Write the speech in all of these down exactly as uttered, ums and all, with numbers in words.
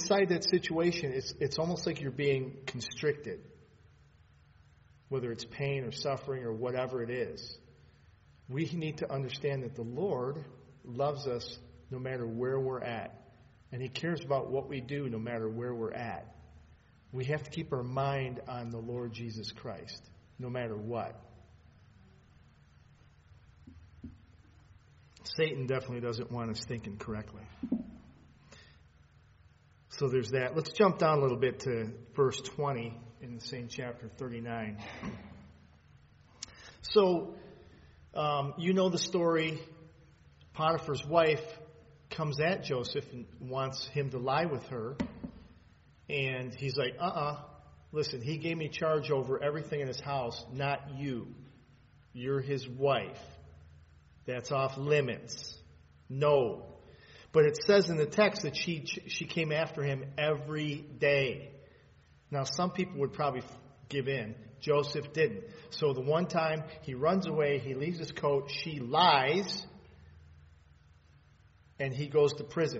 inside that situation, it's it's almost like you're being constricted. Whether it's pain or suffering or whatever it is. We need to understand that the Lord loves us no matter where we're at. And He cares about what we do no matter where we're at. We have to keep our mind on the Lord Jesus Christ, no matter what. Satan definitely doesn't want us thinking correctly. So there's that. Let's jump down a little bit to verse twenty in the same chapter thirty-nine. So, um, you know the story. Potiphar's wife comes at Joseph and wants him to lie with her. And he's like, uh-uh. Listen, he gave me charge over everything in his house, not you. You're his wife. That's off limits. No. But it says in the text that she she came after him every day. Now, some people would probably give in. Joseph didn't. So the one time he runs away, he leaves his coat, she lies, and he goes to prison.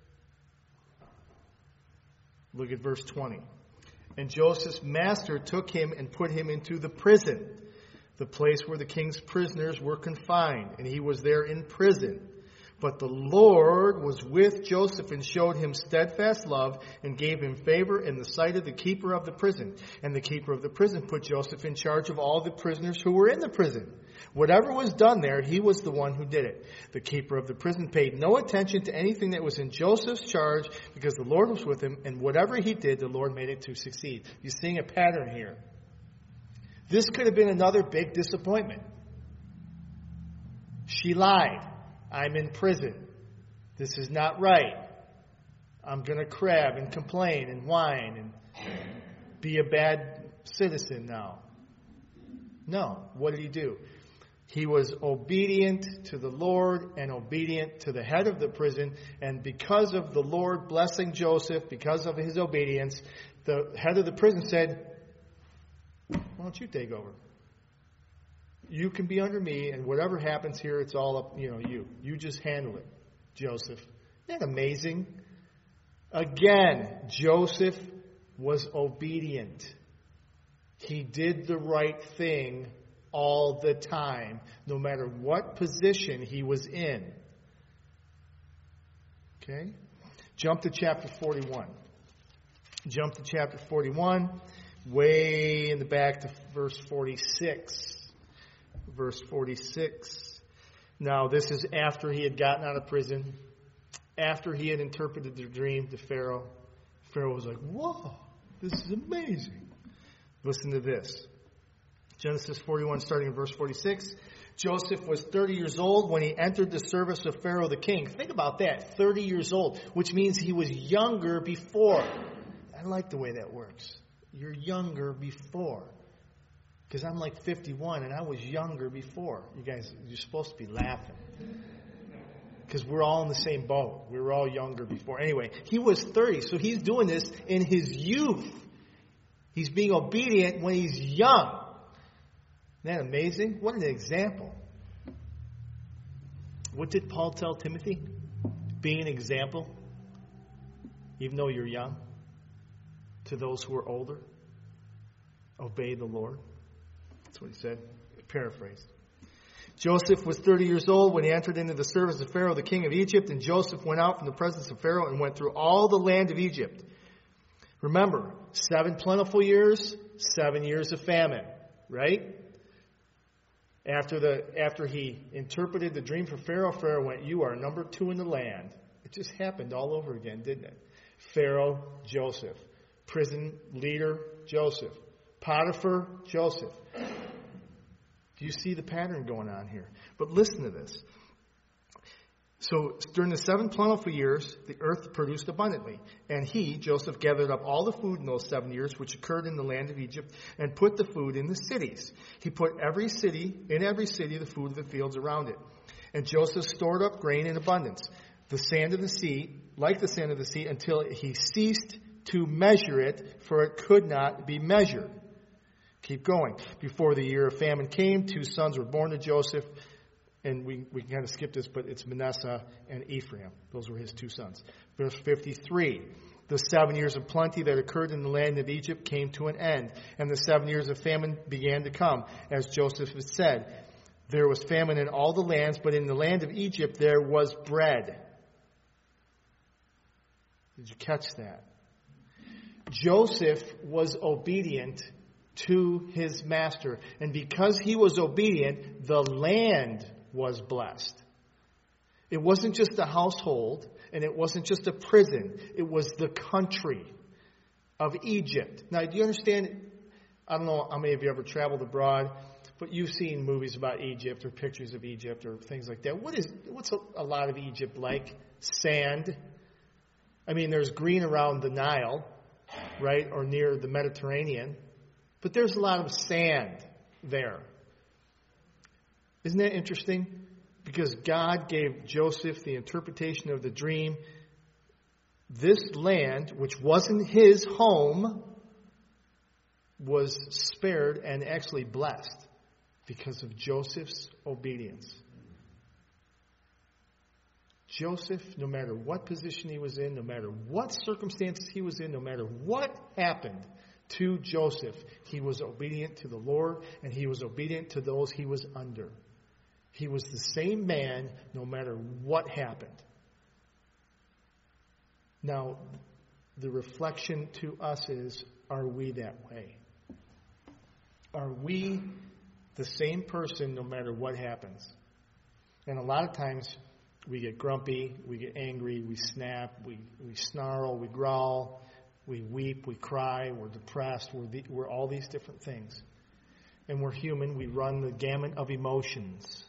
Look at verse twenty. And Joseph's master took him and put him into the prison, the place where the king's prisoners were confined, and he was there in prison. But the Lord was with Joseph and showed him steadfast love and gave him favor in the sight of the keeper of the prison. And the keeper of the prison put Joseph in charge of all the prisoners who were in the prison. Whatever was done there, he was the one who did it. The keeper of the prison paid no attention to anything that was in Joseph's charge because the Lord was with him, and whatever he did, the Lord made it to succeed. You're seeing a pattern here. This could have been another big disappointment. She lied. I'm in prison. This is not right. I'm going to crab and complain and whine and be a bad citizen now. No. What did he do? He was obedient to the Lord and obedient to the head of the prison. And because of the Lord blessing Joseph, because of his obedience, the head of the prison said, why don't you take over? You can be under me, and whatever happens here, it's all up, you know, you. You just handle it, Joseph. Isn't that amazing? Again, Joseph was obedient. He did the right thing all the time, no matter what position he was in. Okay? Jump to chapter forty-one. Jump to chapter forty-one, way in the back to verse forty-six. Verse forty-six. Now, this is after he had gotten out of prison, after he had interpreted the dream to Pharaoh. Pharaoh was like, whoa, this is amazing. Listen to this. Genesis forty-one, starting in verse forty-six. Joseph was thirty years old when he entered the service of Pharaoh the king. Think about that, thirty years old, which means he was younger before. I like the way that works. You're younger before. Because I'm like fifty-one and I was younger before. You guys, you're supposed to be laughing. Because we're all in the same boat. We were all younger before. Anyway, he was thirty, so he's doing this in his youth. He's being obedient when he's young. Isn't that amazing? What an example. What did Paul tell Timothy? Be an example, even though you're young, to those who are older. Obey the Lord. That's what he said. Paraphrased. Joseph was thirty years old when he entered into the service of Pharaoh, the king of Egypt, and Joseph went out from the presence of Pharaoh and went through all the land of Egypt. Remember, seven plentiful years, seven years of famine, right? After the after he interpreted the dream for Pharaoh, Pharaoh went, you are number two in the land. It just happened all over again, didn't it? Pharaoh, Joseph. Prison leader, Joseph. Potiphar, Joseph. Do you see the pattern going on here? But listen to this. So during the seven plentiful years, the earth produced abundantly. And he, Joseph, gathered up all the food in those seven years which occurred in the land of Egypt and put the food in the cities. He put every city, in every city, the food of the fields around it. And Joseph stored up grain in abundance, the sand of the sea, like the sand of the sea, until he ceased to measure it, for it could not be measured. Keep going. Before the year of famine came, two sons were born to Joseph. And we, we can kind of skip this, but it's Manasseh and Ephraim. Those were his two sons. Verse fifty-three. The seven years of plenty that occurred in the land of Egypt came to an end, and the seven years of famine began to come. As Joseph had said, there was famine in all the lands, but in the land of Egypt there was bread. Did you catch that? Joseph was obedient to his master, and because he was obedient, the land was blessed. It wasn't just a household, and it wasn't just a prison. It was the country of Egypt. Now, do you understand? I don't know how many of you ever traveled abroad, but you've seen movies about Egypt or pictures of Egypt or things like that. What is what's a, a lot of Egypt like? Sand. I mean, there's green around the Nile, right, or near the Mediterranean, but there's a lot of sand there. Isn't that interesting? Because God gave Joseph the interpretation of the dream. This land, which wasn't his home, was spared and actually blessed because of Joseph's obedience. Joseph, no matter what position he was in, no matter what circumstances he was in, no matter what happened to Joseph, he was obedient to the Lord, and he was obedient to those he was under. He was the same man no matter what happened. Now, the reflection to us is, are we that way? Are we the same person no matter what happens? And a lot of times we get grumpy, we get angry, we snap, we, we snarl, we growl, we weep, we cry, we're depressed, we're, the, we're all these different things. And we're human, we run the gamut of emotions.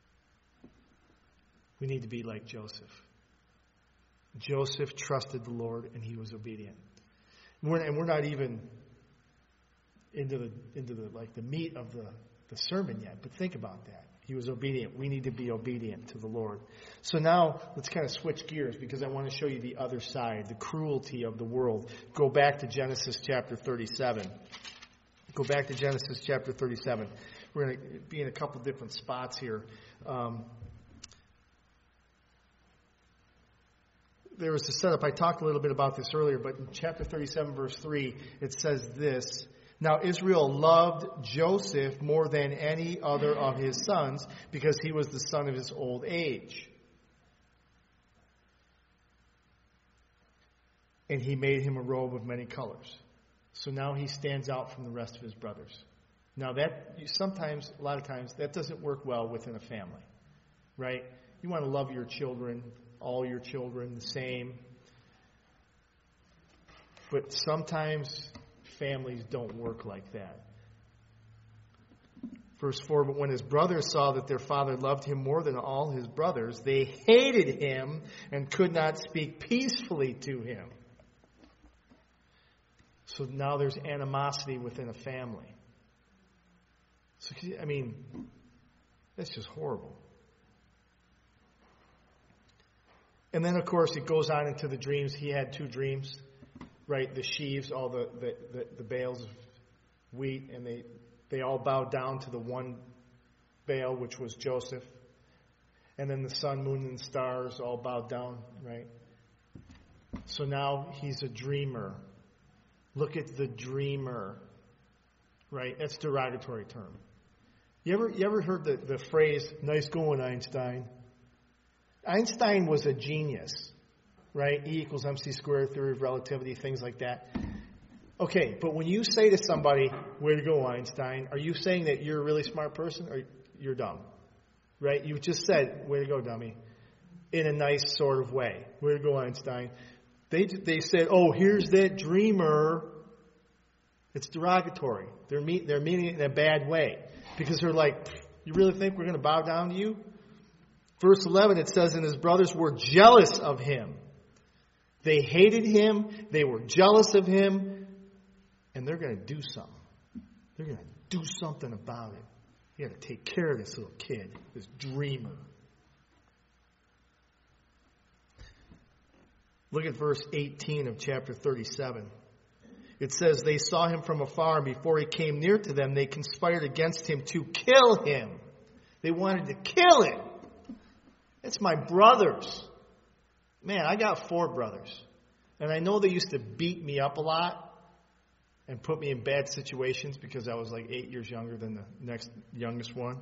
We need to be like Joseph. Joseph trusted the Lord and he was obedient. And we're, and we're not even into the into the like the meat of the, the sermon yet, but think about that. He was obedient. We need to be obedient to the Lord. So now let's kind of switch gears because I want to show you the other side, the cruelty of the world. Go back to Genesis chapter thirty-seven. Go back to Genesis chapter thirty-seven. We're going to be in a couple different spots here. Um, there was a setup. I talked a little bit about this earlier, but in chapter thirty-seven, verse three, it says this. Now Israel loved Joseph more than any other of his sons because he was the son of his old age. And he made him a robe of many colors. So now he stands out from the rest of his brothers. Now that, sometimes, a lot of times, that doesn't work well within a family, right? You want to love your children, all your children the same. But sometimes families don't work like that. Verse four, but when his brothers saw that their father loved him more than all his brothers, they hated him and could not speak peacefully to him. So now there's animosity within a family. So, I mean, that's just horrible. And then, of course, it goes on into the dreams. He had two dreams, right? The sheaves, all the, the, the, the bales of wheat, and they, they all bowed down to the one bale, which was Joseph. And then the sun, moon, and stars all bowed down, right? So now he's a dreamer. Look at the dreamer, right? That's a derogatory term. You ever you ever heard the, the phrase, nice going, Einstein? Einstein was a genius, right? E equals mc squared, theory of relativity, things like that. Okay, but when you say to somebody, way to go, Einstein, are you saying that you're a really smart person or you're dumb? Right? You just said, way to go, dummy, in a nice sort of way. Way to go, Einstein. They they said, oh, here's that dreamer. It's derogatory. They're mean, they're meaning it in a bad way. Because they're like, you really think we're going to bow down to you? Verse eleven, it says, and his brothers were jealous of him. They hated him. They were jealous of him. And they're going to do something. They're going to do something about it. You got to take care of this little kid, this dreamer. Look at verse eighteen of chapter thirty-seven. It says, they saw him from afar, and before he came near to them, they conspired against him to kill him. They wanted to kill him. It's my brothers. Man, I got four brothers. And I know they used to beat me up a lot and put me in bad situations because I was like eight years younger than the next youngest one.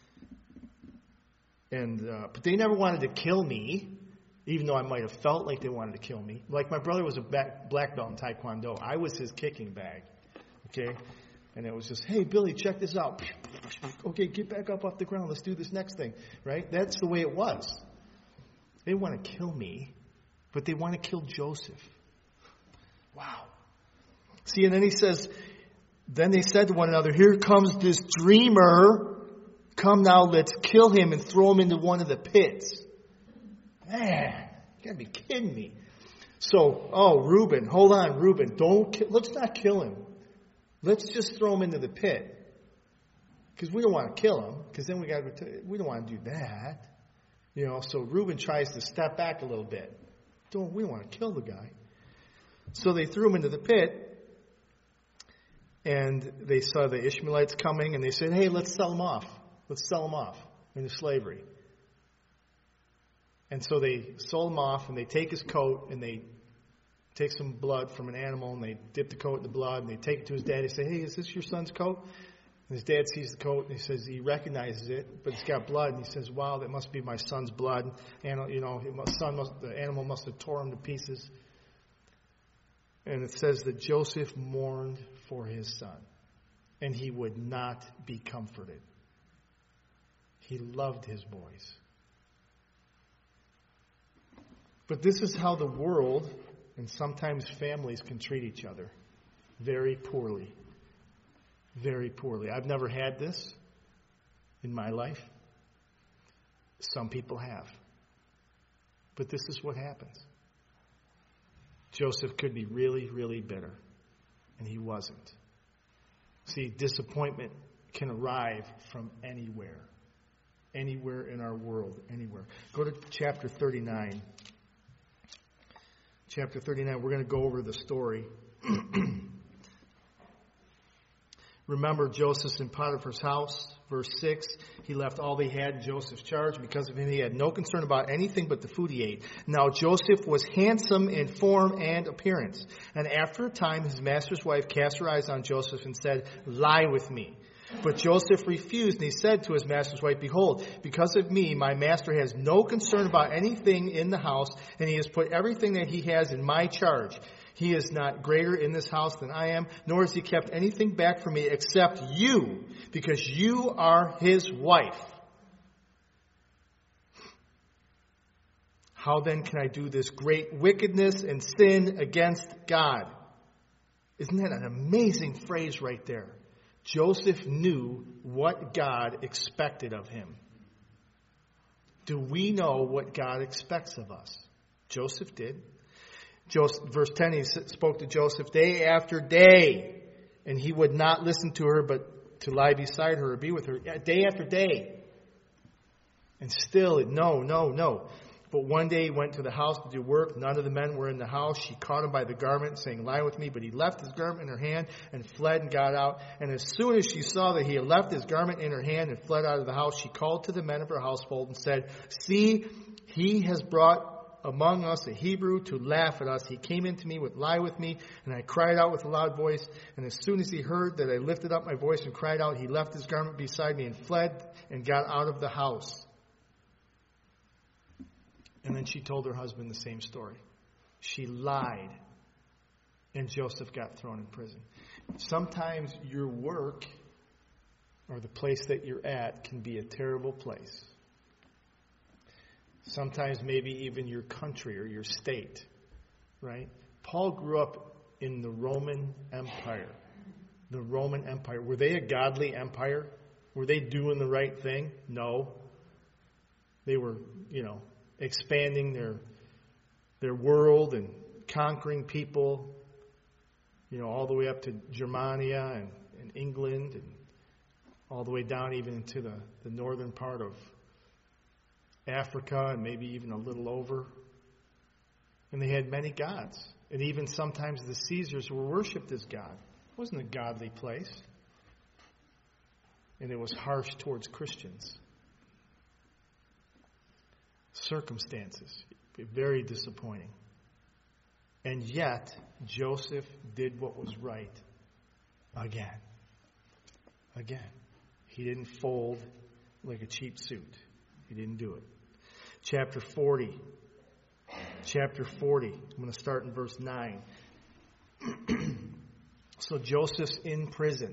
And uh, but they never wanted to kill me, even though I might have felt like they wanted to kill me. Like my brother was a back, black belt in Taekwondo. I was his kicking bag. Okay? And it was just, hey, Billy, check this out. Okay, get back up off the ground. Let's do this next thing. Right? That's the way it was. They want to kill me, but they want to kill Joseph. Wow. See, and then he says, then they said to one another, here comes this dreamer. Come now, let's kill him and throw him into one of the pits. Man, you got to be kidding me. So, oh, Reuben, hold on, Reuben, don't, ki- let's not kill him. Let's just throw him into the pit. Because we don't want to kill him, because then we got to, we don't want to do that. You know, so Reuben tries to step back a little bit. Don't, we don't want to kill the guy. So they threw him into the pit, and they saw the Ishmaelites coming, and they said, hey, let's sell him off. Let's sell him off into slavery. And so they sold him off, and they take his coat, and they take some blood from an animal, and they dip the coat in the blood, and they take it to his dad. They say, hey, is this your son's coat? And his dad sees the coat, and he says he recognizes it, but it's got blood. And he says, wow, that must be my son's blood. And, you know, the son must, the animal must have torn him to pieces. And it says that Joseph mourned for his son, and he would not be comforted. He loved his boys. But this is how the world and sometimes families can treat each other. Very poorly. Very poorly. I've never had this in my life. Some people have. But this is what happens. Joseph could be really, really bitter, and he wasn't. See, disappointment can arrive from anywhere. Anywhere in our world, anywhere. Go to chapter thirty-nine. Chapter thirty-nine, we're going to go over the story. Remember, Joseph's in Potiphar's house. Verse six, he left all they had in Joseph's charge. Because of him, he had no concern about anything but the food he ate. Now Joseph was handsome in form and appearance. And after a time, his master's wife cast her eyes on Joseph and said, lie with me. But Joseph refused, and he said to his master's wife, behold, because of me, my master has no concern about anything in the house, and he has put everything that he has in my charge. He is not greater in this house than I am, nor has he kept anything back from me except you, because you are his wife. How then can I do this great wickedness and sin against God? Isn't that an amazing phrase right there? Joseph knew what God expected of him. Do we know what God expects of us? Joseph did. Joseph, verse ten, he spoke to Joseph day after day, and he would not listen to her, but to lie beside her or be with her day after day. And still, no, no, no. But one day he went to the house to do work. None of the men were in the house. She caught him by the garment, saying, lie with me. But he left his garment in her hand and fled and got out. And as soon as she saw that he had left his garment in her hand and fled out of the house, she called to the men of her household and said, see, he has brought among us a Hebrew to laugh at us. He came in to me with lie with me, and I cried out with a loud voice. And as soon as he heard that I lifted up my voice and cried out, he left his garment beside me and fled and got out of the house. And then she told her husband the same story. She lied, and Joseph got thrown in prison. Sometimes your work or the place that you're at can be a terrible place. Sometimes maybe even your country or your state, right? Paul grew up in the Roman Empire. The Roman Empire. Were they a godly empire? Were they doing the right thing? No. They were, you know, expanding their their world and conquering people, you know, all the way up to Germania and, and England and all the way down even into the, the northern part of Africa and maybe even a little over. And they had many gods. And even sometimes the Caesars were worshipped as God. It wasn't a godly place. And it was harsh towards Christians. Circumstances. Very disappointing. And yet, Joseph did what was right again. Again. He didn't fold like a cheap suit. He didn't do it. Chapter forty. Chapter forty. I'm going to start in verse nine. So Joseph's in prison.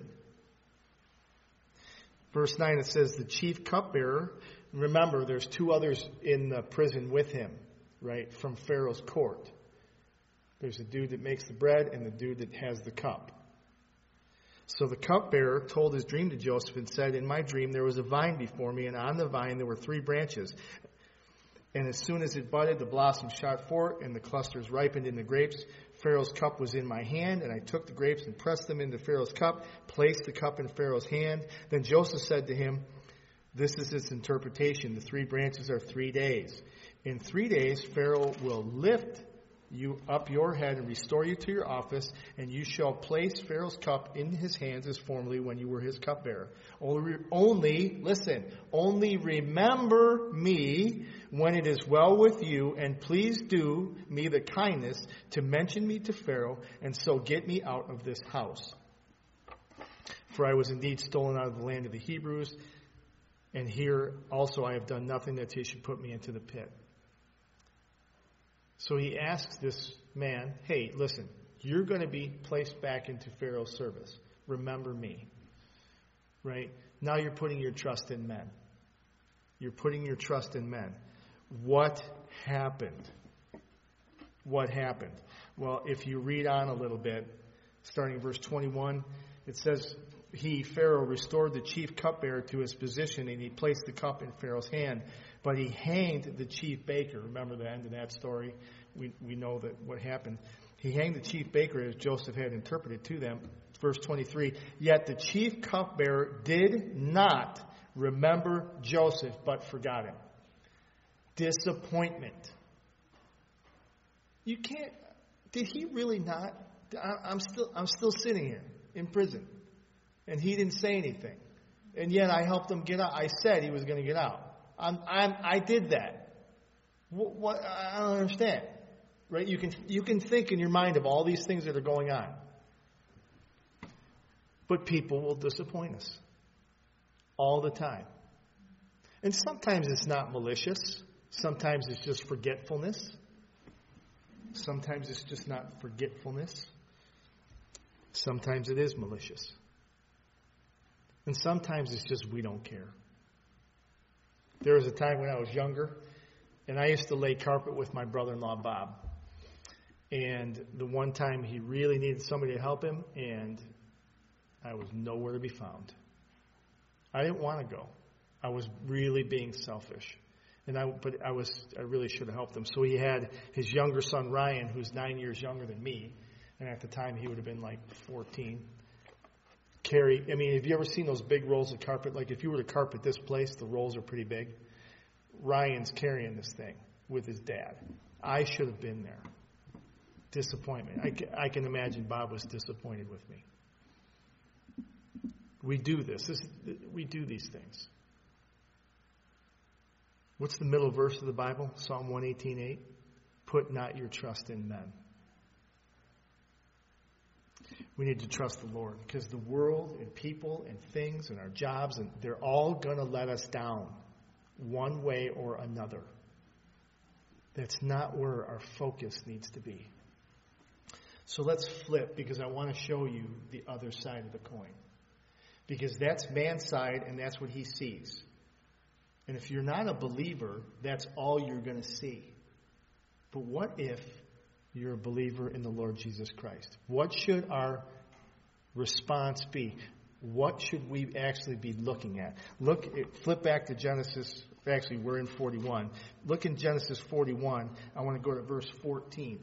Verse nine, it says, the chief cupbearer, remember, there's two others in the prison with him, right, from Pharaoh's court. There's the dude that makes the bread and the dude that has the cup. So the cupbearer told his dream to Joseph and said, in my dream there was a vine before me, and on the vine there were three branches. And as soon as it budded, the blossoms shot forth, and the clusters ripened into grapes. Pharaoh's cup was in my hand, and I took the grapes and pressed them into Pharaoh's cup, placed the cup in Pharaoh's hand. Then Joseph said to him, this is its interpretation. The three branches are three days. In three days, Pharaoh will lift you up your head and restore you to your office, and you shall place Pharaoh's cup in his hands as formerly when you were his cupbearer. Only, only, listen, only remember me when it is well with you, and please do me the kindness to mention me to Pharaoh, and so get me out of this house. For I was indeed stolen out of the land of the Hebrews, and here also I have done nothing that he should put me into the pit. So he asks this man, hey, listen, you're going to be placed back into Pharaoh's service. Remember me. Right? Now you're putting your trust in men. You're putting your trust in men. What happened? What happened? Well, if you read on a little bit, starting in verse twenty-one, it says, he, Pharaoh, restored the chief cupbearer to his position, and he placed the cup in Pharaoh's hand. But he hanged the chief baker. Remember the end of that story? We we know that what happened. He hanged the chief baker as Joseph had interpreted to them. Verse twenty-three, yet the chief cupbearer did not remember Joseph, but forgot him. Disappointment. You can't, did he really not? I'm still, I'm still sitting here in prison. And he didn't say anything. And yet I helped him get out. I said he was going to get out. I'm, I'm, I did that. What, what? I don't understand. Right? You can, you can think in your mind of all these things that are going on. But people will disappoint us. All the time. And sometimes it's not malicious. Sometimes it's just forgetfulness. Sometimes it's just not forgetfulness. Sometimes it is malicious. And sometimes it's just we don't care. There was a time when I was younger, and I used to lay carpet with my brother-in-law, Bob. And the one time he really needed somebody to help him, and I was nowhere to be found. I didn't want to go. I was really being selfish. And I, but I was, I really should have helped him. So he had his younger son, Ryan, who's nine years younger than me. And at the time, he would have been like fourteen. Carry, I mean, have you ever seen those big rolls of carpet? Like if you were to carpet this place, the rolls are pretty big. Ryan's carrying this thing with his dad. I should have been there. Disappointment. I can, I can imagine Bob was disappointed with me. We do this. this. We do these things. What's the middle verse of the Bible? Psalm one eighteen eight. Put not your trust in men. We need to trust the Lord because the world and people and things and our jobs, and they're all going to let us down one way or another. That's not where our focus needs to be. So let's flip because I want to show you the other side of the coin. Because that's man's side and that's what he sees. And if you're not a believer, that's all you're going to see. But what if you're a believer in the Lord Jesus Christ? What should our response be? What should we actually be looking at? Look, flip back to Genesis. Actually, we're in forty-one. Look in Genesis forty-one. I want to go to verse fourteen.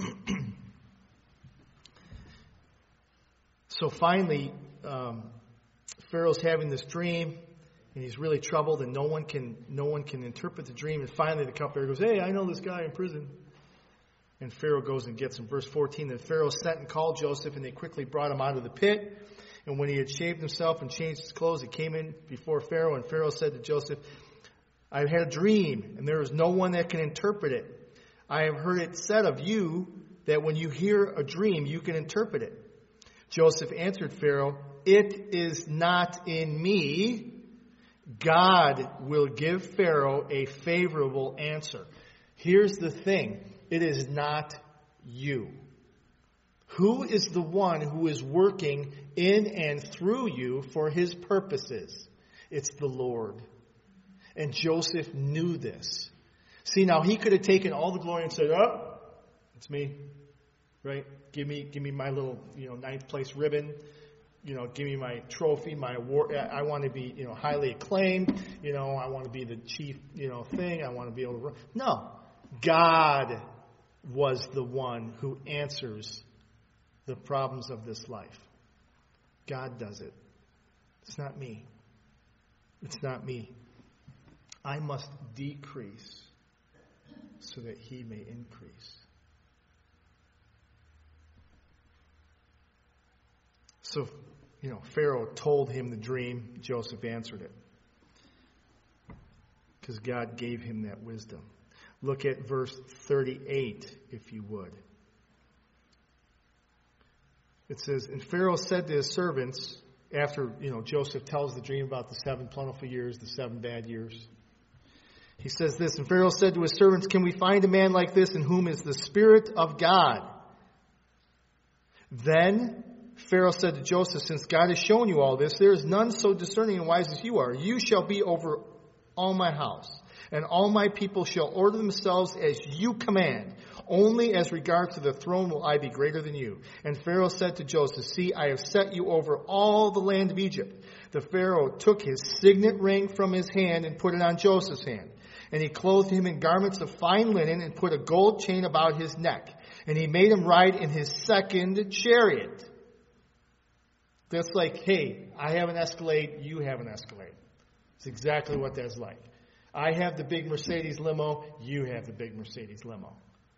So finally, um, Pharaoh's having this dream, and he's really troubled, and no one can no one can interpret the dream. And finally, the cupbearer goes, "Hey, I know this guy in prison." And Pharaoh goes and gets him. Verse fourteen, then Pharaoh sent and called Joseph, and they quickly brought him out of the pit. And when he had shaved himself and changed his clothes, he came in before Pharaoh. And Pharaoh said to Joseph, I have had a dream, and there is no one that can interpret it. I have heard it said of you that when you hear a dream, you can interpret it. Joseph answered Pharaoh, it is not in me. God will give Pharaoh a favorable answer. Here's the thing. It is not you. Who is the one who is working in and through you for his purposes? It's the Lord. And Joseph knew this. See, now he could have taken all the glory and said, oh, it's me. Right? Give me, give me my little, you know, ninth place ribbon. You know, give me my trophy, my award. I want to be, you know, highly acclaimed. You know, I want to be the chief, you know, thing. I want to be able to run. No. God was the one who answers the problems of this life. God does it. It's not me. It's not me. I must decrease so that he may increase. So, you know, Pharaoh told him the dream. Joseph answered it. Because God gave him that wisdom. Look at verse thirty-eight, if you would. It says, and Pharaoh said to his servants, after, you know, Joseph tells the dream about the seven plentiful years, the seven bad years. He says this, and Pharaoh said to his servants, can we find a man like this in whom is the Spirit of God? Then Pharaoh said to Joseph, since God has shown you all this, there is none so discerning and wise as you are. You shall be over all my house, and all my people shall order themselves as you command. Only as regards to the throne will I be greater than you. And Pharaoh said to Joseph, see, I have set you over all the land of Egypt. The Pharaoh took his signet ring from his hand and put it on Joseph's hand. And he clothed him in garments of fine linen and put a gold chain about his neck. And he made him ride in his second chariot. That's like, hey, I have an Escalade, you have an Escalade. It's exactly what that's like. I have the big Mercedes limo, you have the big Mercedes limo.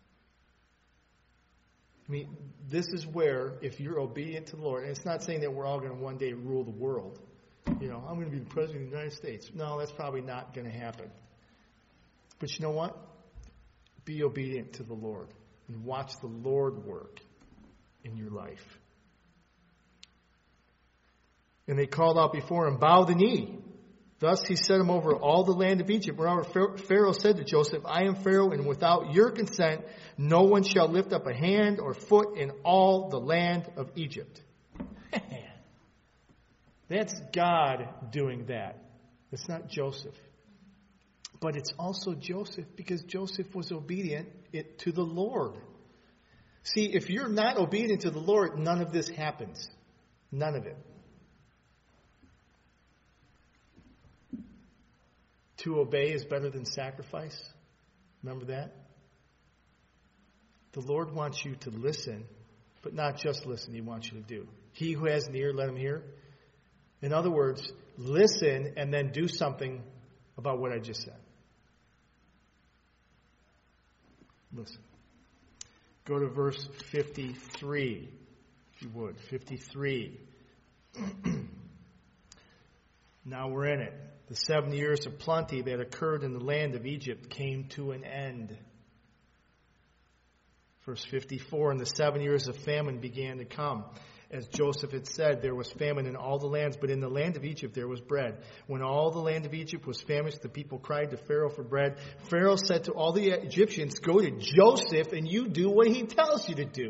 I mean, this is where, if you're obedient to the Lord, and it's not saying that we're all going to one day rule the world. You know, I'm going to be the president of the United States. No, that's probably not going to happen. But you know what? Be obedient to the Lord and watch the Lord work in your life. And they called out before him, bow the knee. Thus he set him over all the land of Egypt. Moreover, Pharaoh said to Joseph, I am Pharaoh, and without your consent, no one shall lift up a hand or foot in all the land of Egypt. That's God doing that. It's not Joseph. But it's also Joseph because Joseph was obedient to the Lord. See, if you're not obedient to the Lord, none of this happens. None of it. To obey is better than sacrifice. Remember that? The Lord wants you to listen, but not just listen. He wants you to do. He who has an ear, let him hear. In other words, listen and then do something about what I just said. Listen. Go to verse fifty-three, if you would. fifty-three. Now we're in it. The seven years of plenty that occurred in the land of Egypt came to an end. Verse fifty-four, and the seven years of famine began to come. As Joseph had said, there was famine in all the lands, but in the land of Egypt there was bread. When all the land of Egypt was famished, the people cried to Pharaoh for bread. Pharaoh said to all the Egyptians, go to Joseph and you do what he tells you to do.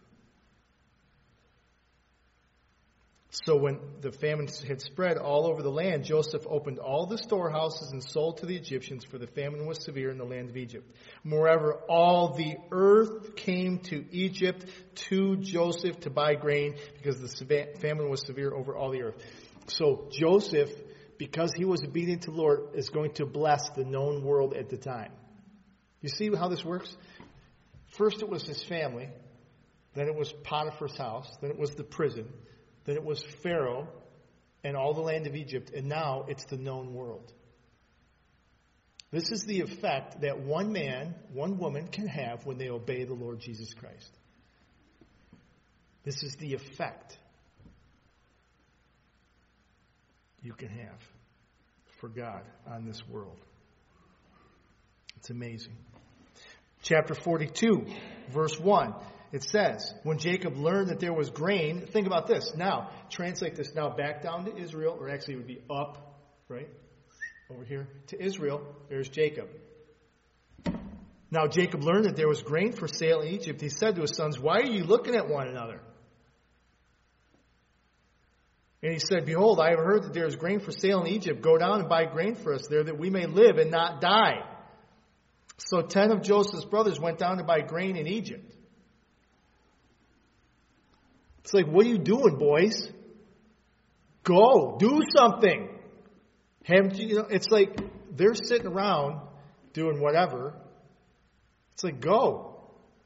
So when the famine had spread all over the land, Joseph opened all the storehouses and sold to the Egyptians, for the famine was severe in the land of Egypt. Moreover, all the earth came to Egypt to Joseph to buy grain, because the famine was severe over all the earth. So Joseph, because he was obedient to the Lord, is going to bless the known world at the time. You see how this works? First it was his family, then it was Potiphar's house, then it was the prison, then it was Pharaoh and all the land of Egypt, and now it's the known world. This is the effect that one man, one woman can have when they obey the Lord Jesus Christ. This is the effect you can have for God on this world. It's amazing. Chapter forty-two, verse one. it says, when Jacob learned that there was grain, think about this. Now, translate this now back down to Israel, or actually it would be up, right? Over here to Israel. There's Jacob. Now Jacob learned that there was grain for sale in Egypt. He said to his sons, why are you looking at one another? And he said, behold, I have heard that there is grain for sale in Egypt. Go down and buy grain for us there, that we may live and not die. So ten of Joseph's brothers went down to buy grain in Egypt. It's like, what are you doing, boys? Go, do something. Haven't you, you know, it's like they're sitting around doing whatever. It's like, go.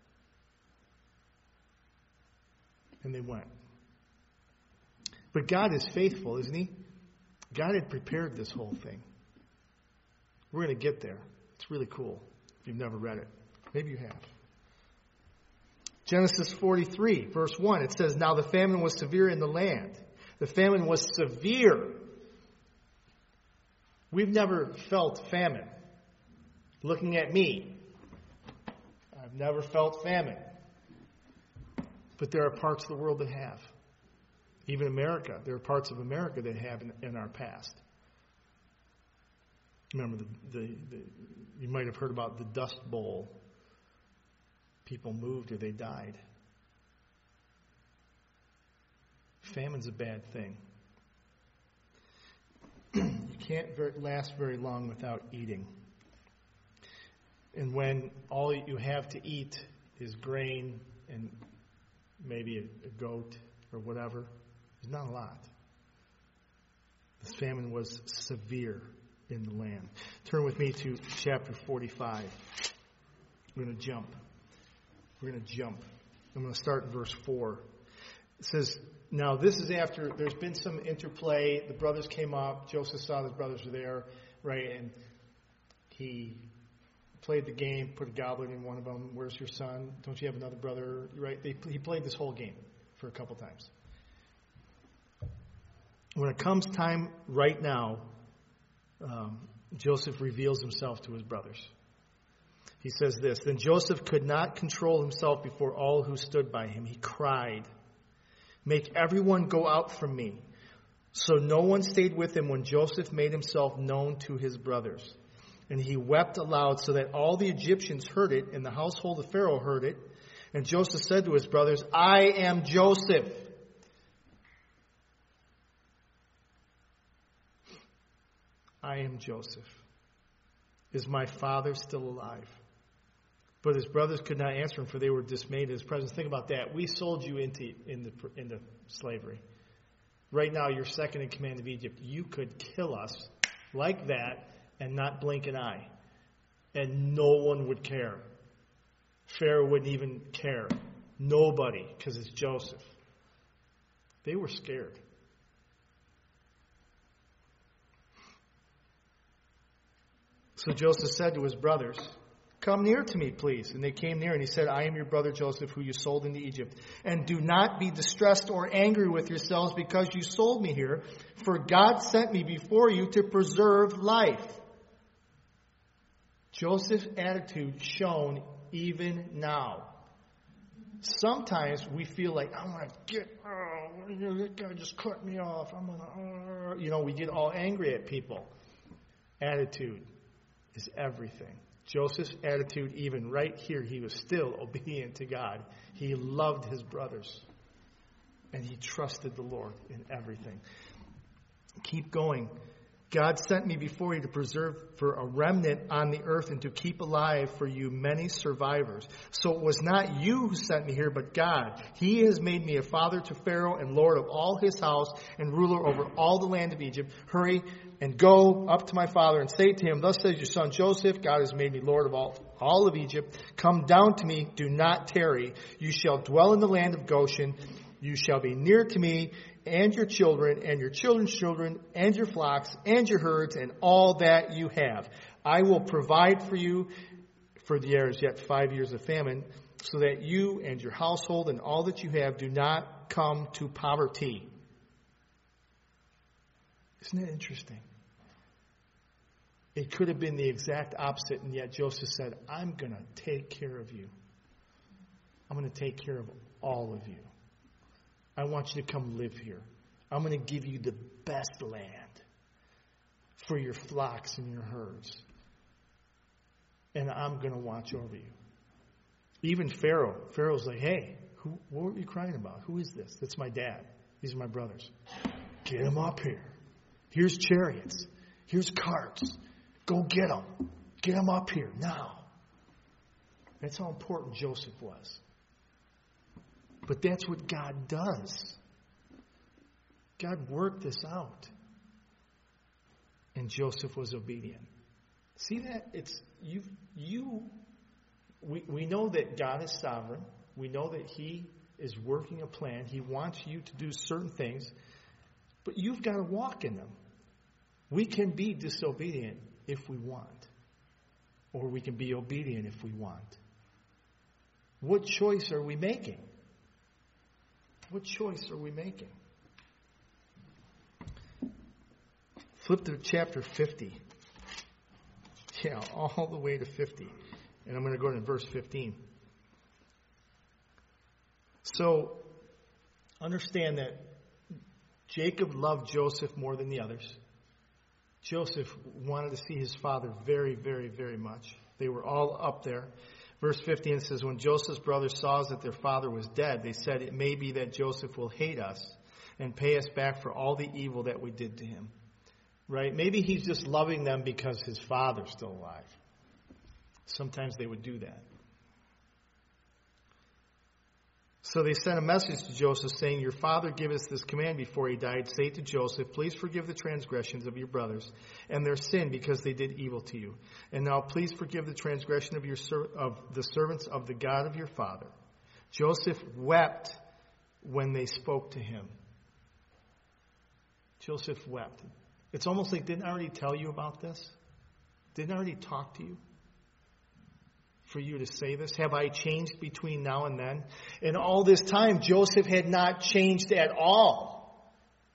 And they went. But God is faithful, isn't He? God had prepared this whole thing. We're going to get there. It's really cool if you've never read it. Maybe you have. Genesis forty-three, verse one, it says, now the famine was severe in the land. The famine was severe. We've never felt famine. Looking at me, I've never felt famine. But there are parts of the world that have. Even America. There are parts of America that have in, in our past. Remember, the, the, the, you might have heard about the Dust Bowl. People moved or they died. Famine's a bad thing. You can't very, last very long without eating. And when all you have to eat is grain and maybe a, a goat or whatever, there's not a lot. This famine was severe in the land. Turn with me to chapter forty-five. We're going to jump. We're going to jump. I'm going to start in verse four. It says, now this is after there's been some interplay. The brothers came up. Joseph saw his brothers were there, right? And he played the game, put a goblet in one of them. Where's your son? Don't you have another brother? Right? They, he played this whole game for a couple times. When it comes time right now, um, Joseph reveals himself to his brothers. He says this, then Joseph could not control himself before all who stood by him. He cried, make everyone go out from me. So no one stayed with him when Joseph made himself known to his brothers. And he wept aloud so that all the Egyptians heard it, and the household of Pharaoh heard it. And Joseph said to his brothers, I am Joseph. I am Joseph. Is my father still alive? But his brothers could not answer him, for they were dismayed at his presence. Think about that. We sold you into, into, into slavery. Right now, you're second in command of Egypt. You could kill us like that and not blink an eye. And no one would care. Pharaoh wouldn't even care. Nobody, because it's Joseph. They were scared. So Joseph said to his brothers, come near to me, please. And they came near, and he said, I am your brother Joseph, who you sold into Egypt. And do not be distressed or angry with yourselves because you sold me here, for God sent me before you to preserve life. Joseph's attitude shown even now. Sometimes we feel like, I want to get, oh, that guy just cut me off. I'm gonna, oh. You know, we get all angry at people. Attitude is everything. Joseph's attitude, even right here, he was still obedient to God. He loved his brothers. And he trusted the Lord in everything. Keep going. God sent me before you to preserve for a remnant on the earth and to keep alive for you many survivors. So it was not you who sent me here, but God. He has made me a father to Pharaoh and lord of all his house and ruler over all the land of Egypt. Hurry and go up to my father and say to him, thus says your son Joseph, God has made me lord of all, all of Egypt. Come down to me, do not tarry. You shall dwell in the land of Goshen. You shall be near to me and your children and your children's children and your flocks and your herds and all that you have. I will provide for you for the years yet five years of famine, so that you and your household and all that you have do not come to poverty. Isn't that interesting? It could have been the exact opposite, and yet Joseph said, I'm going to take care of you. I'm going to take care of all of you. I want you to come live here. I'm going to give you the best land for your flocks and your herds. And I'm going to watch over you. Even Pharaoh. Pharaoh's like, hey, who, what are you crying about? Who is this? That's my dad. These are my brothers. Get them up here. Here's chariots. Here's carts. Go get them. Get them up here now. That's how important Joseph was. But that's what God does. God worked this out. And Joseph was obedient. See that? It's you you we we know that God is sovereign. We know that He is working a plan. He wants you to do certain things, but you've got to walk in them. We can be disobedient if we want, or we can be obedient if we want. What choice are we making? What choice are we making? Flip to chapter fifty. Yeah, all the way to fifty. And I'm going to go to verse fifteen. So, understand that Jacob loved Joseph more than the others. Joseph wanted to see his father very, very, very much. They were all up there. Verse fifteen says, when Joseph's brothers saw that their father was dead, they said, it may be that Joseph will hate us and pay us back for all the evil that we did to him. Right? Maybe he's just loving them because his father's still alive. Sometimes they would do that. So they sent a message to Joseph saying, your father gave us this command before he died. Say to Joseph, please forgive the transgressions of your brothers and their sin because they did evil to you. And now please forgive the transgression of your of the servants of the God of your father. Joseph wept when they spoke to him. Joseph wept. It's almost like, didn't I already tell you about this? Didn't I already talk to you? For you to say this? Have I changed between now and then? And all this time, Joseph had not changed at all.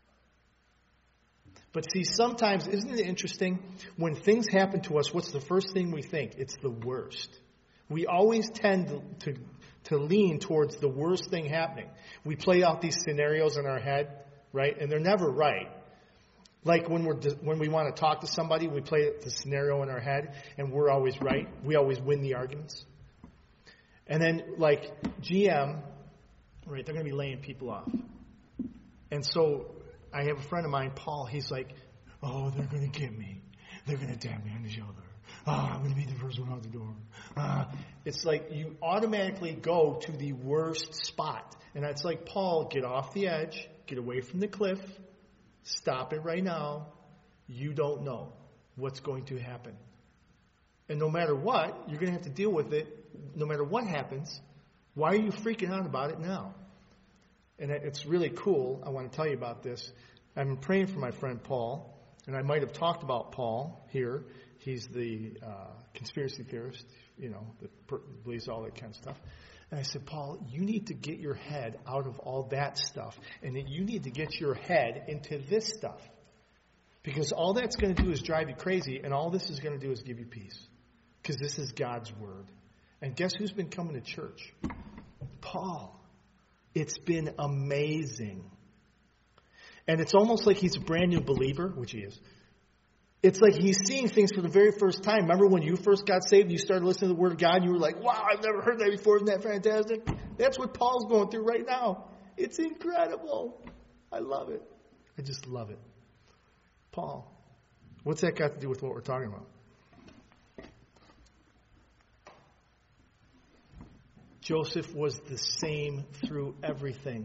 But see, sometimes, isn't it interesting? When things happen to us, what's the first thing we think? It's the worst. We always tend to, to, to lean towards the worst thing happening. We play out these scenarios in our head, right? And they're never right. Like when we're when we want to talk to somebody, we play the scenario in our head, and we're always right. We always win the arguments. And then, like G M, right? They're going to be laying people off. And so I have a friend of mine, Paul. He's like, "Oh, they're going to get me. They're going to tap me on the shoulder. Oh, I'm going to be the first one out the door." Uh, it's like you automatically go to the worst spot, and it's like, Paul, get off the edge, get away from the cliff. Stop it right now. You don't know what's going to happen. And no matter what, you're going to have to deal with it no matter what happens. Why are you freaking out about it now? And it's really cool. I want to tell you about this. I've been praying for my friend Paul, and I might have talked about Paul here. He's the uh, conspiracy theorist, you know, that per- believes all that kind of stuff. And I said, Paul, you need to get your head out of all that stuff. And then you need to get your head into this stuff. Because all that's going to do is drive you crazy. And all this is going to do is give you peace. Because this is God's word. And guess who's been coming to church? Paul. It's been amazing. And it's almost like he's a brand new believer, which he is. It's like he's seeing things for the very first time. Remember when you first got saved and you started listening to the Word of God and you were like, wow, I've never heard that before. Isn't that fantastic? That's what Paul's going through right now. It's incredible. I love it. I just love it. Paul, what's that got to do with what we're talking about? Joseph was the same through everything.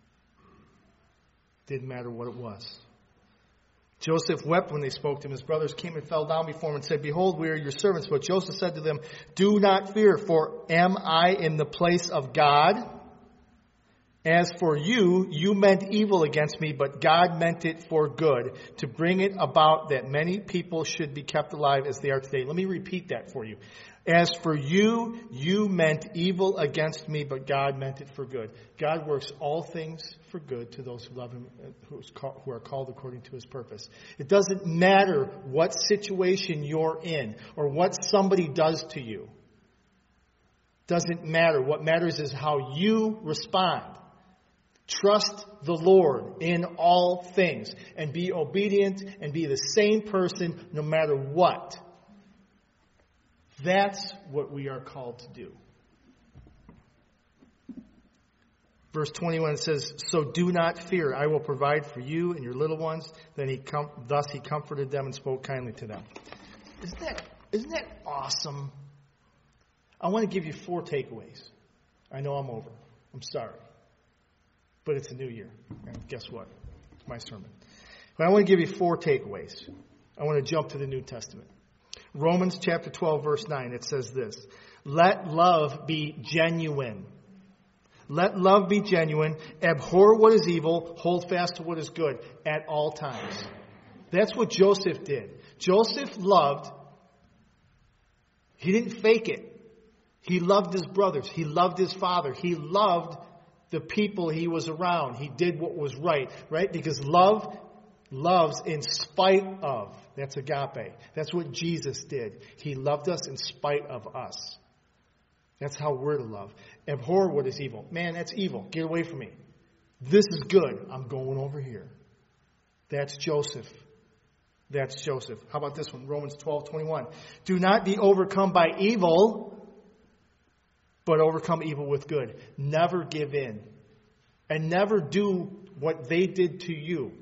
Didn't matter what it was. Joseph wept when they spoke to him. His brothers came and fell down before him and said, behold, we are your servants. But Joseph said to them, do not fear, for am I in the place of God? As for you, you meant evil against me, but God meant it for good, to bring it about that many people should be kept alive as they are today. Let me repeat that for you. As for you, you meant evil against me, but God meant it for good. God works all things for good to those who love him, who are called according to his purpose. It doesn't matter what situation you're in or what somebody does to you. Doesn't matter. What matters is how you respond. Trust the Lord in all things and be obedient and be the same person no matter what. That's what we are called to do. Verse twenty-one says, "So do not fear. I will provide for you and your little ones." Then he com- thus he comforted them and spoke kindly to them. Isn't that, isn't that awesome? I want to give you four takeaways. I know I'm over. I'm sorry. But it's a new year. And guess what? It's my sermon. But I want to give you four takeaways. I want to jump to the New Testament. Romans chapter twelve, verse nine, it says this. Let love be genuine. Let love be genuine. Abhor what is evil. Hold fast to what is good at all times. That's what Joseph did. Joseph loved. He didn't fake it. He loved his brothers. He loved his father. He loved the people he was around. He did what was right, right? Because love loves in spite of. That's agape. That's what Jesus did. He loved us in spite of us. That's how we're to love. Abhor what is evil. Man, that's evil. Get away from me. This is good. I'm going over here. That's Joseph. That's Joseph. How about this one? Romans twelve twenty-one. Do not be overcome by evil, but overcome evil with good. Never give in. And never do what they did to you.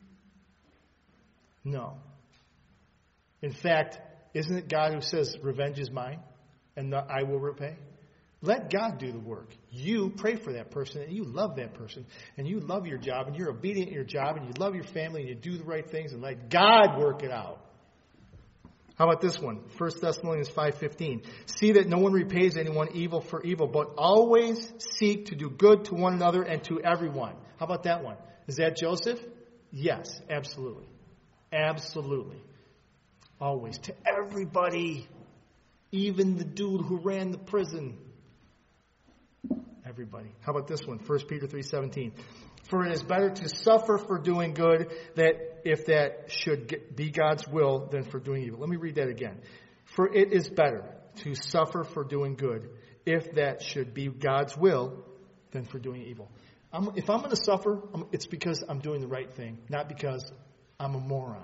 No. In fact, isn't it God who says, revenge is mine, and I will repay? Let God do the work. You pray for that person, and you love that person, and you love your job, and you're obedient in your job, and you love your family, and you do the right things, and let God work it out. How about this one? First Thessalonians five fifteen. See that no one repays anyone evil for evil, but always seek to do good to one another and to everyone. How about that one? Is that Joseph? Yes, absolutely. Absolutely. Always. To everybody. Even the dude who ran the prison. Everybody. How about this one? First Peter three seventeen. For it is better to suffer for doing good, that if that should be God's will, than for doing evil. Let me read that again. For it is better to suffer for doing good, if that should be God's will, than for doing evil. I'm, if I'm going to suffer, I'm, it's because I'm doing the right thing, not because I'm a moron.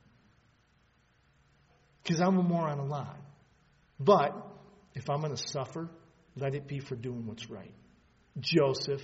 Because I'm a moron a lot. But if I'm going to suffer, let it be for doing what's right. Joseph.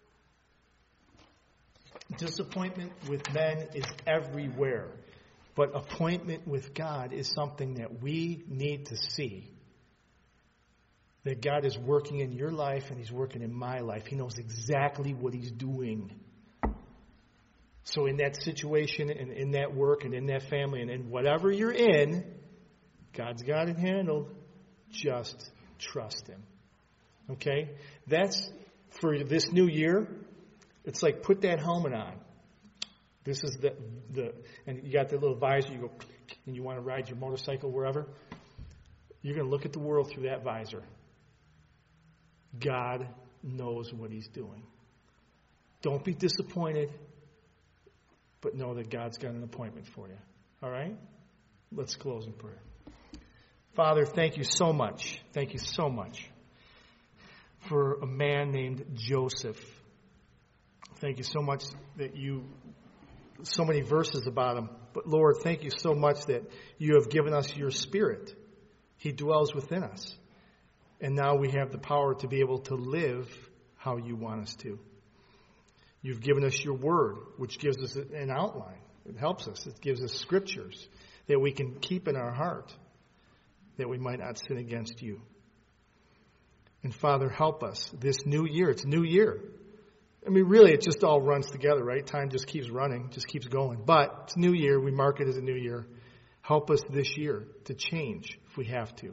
Disappointment with men is everywhere. But appointment with God is something that we need to see. That God is working in your life and He's working in my life. He knows exactly what He's doing. So in that situation and in that work and in that family and in whatever you're in, God's got it handled. Just trust Him. Okay? That's for this new year. It's like put that helmet on. This is the, the and you got the little visor, you go click, and you want to ride your motorcycle wherever. You're going to look at the world through that visor. God knows what He's doing. Don't be disappointed, but know that God's got an appointment for you. All right? Let's close in prayer. Father, thank you so much. Thank you so much for a man named Joseph. Thank you so much that you, so many verses about him. But Lord, thank you so much that you have given us your Spirit. He dwells within us. And now we have the power to be able to live how you want us to. You've given us your word, which gives us an outline. It helps us. It gives us scriptures that we can keep in our heart, that we might not sin against you. And Father, help us this new year. It's a new year. I mean, really, it just all runs together, right? Time just keeps running, just keeps going. But it's a new year. We mark it as a new year. Help us this year to change if we have to.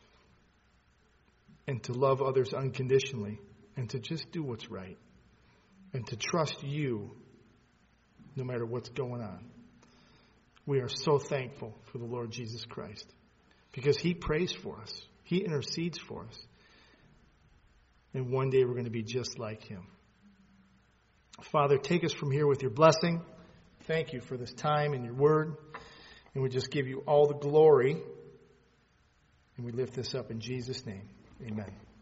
And to love others unconditionally. And to just do what's right. And to trust you no matter what's going on. We are so thankful for the Lord Jesus Christ. Because He prays for us. He intercedes for us. And one day we're going to be just like Him. Father, take us from here with your blessing. Thank you for this time and your word. And we just give you all the glory. And we lift this up in Jesus' name. Amen.